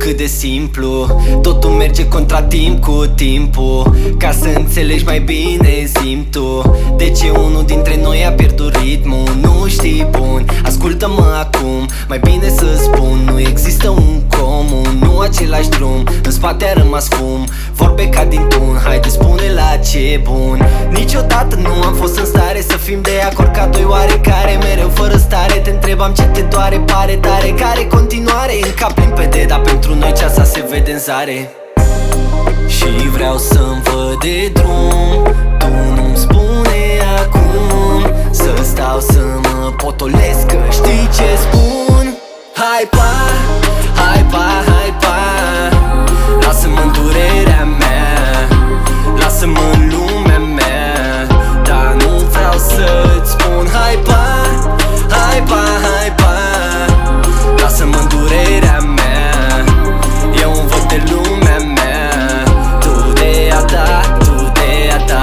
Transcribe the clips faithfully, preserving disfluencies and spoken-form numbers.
cât de simplu. Totul merge contra timp cu timpul. Ca să înțelegi mai bine zi-mi tu de ce unul dintre noi a pierdut ritmul. Nu știi bun, ascultă-mă acum. Mai bine să spun, nu există un comun, nu același drum, în spate a rămas fum. Vorbe ca din tun, haide spune la ce bun. Niciodată nu am fost în stare să fim de acord ca doi oarecare. Mereu fără stare te întrebam ce te doare, pare tare. Care continuare în cap limpede, dar pentru noi ceasa se vede în zare. Și vreau să-mi văd de drum, tu nu-mi spune acum să stau să mă potolesc, că știi ce spun. Hai pa, hai pa, hai pa, lasă-mă în durerea mea, lasă-mă în lumea mea, dar nu vreau să-ți spun. Hai pa, hai pa, hai pa, lasă-mă în durerea mea, eu îmi văd de lumea mea, tu de a ta, tu de a ta.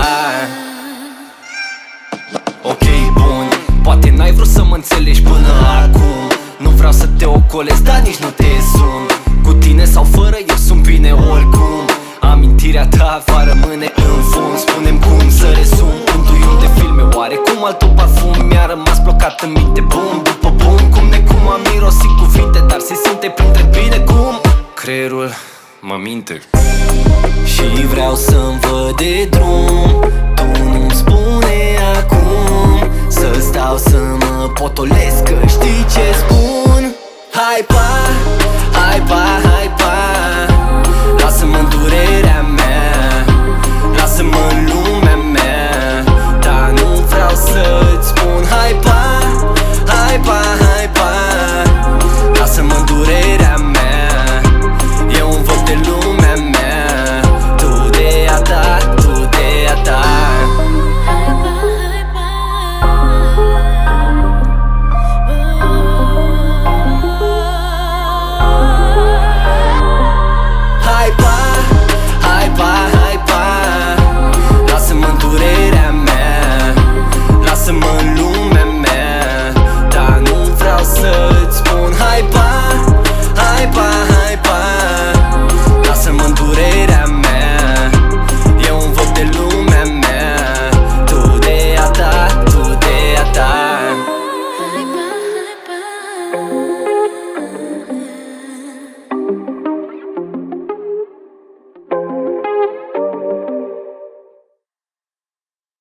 Ok, bun, poate n-ai vrut să mă înțelegi până acum. Nu vreau să te ocolesc, dar nici nu te sun. Cu tine sau fără eu sunt bine oricum. Amintirea ta va rămâne în fund. Spune-mi cum să rezum puntuiul de filme. Oare cum altul parfum mi-a rămas blocat în minte. Bum, după bum, cum necum am mirosit cuvinte, dar se simte printre bine cum creierul mă minte. Și vreau să-mi văd de drum, tu nu-mi spune acum să stau să mă potolesc, că știi ce spun. Hai pa, hai pa, hai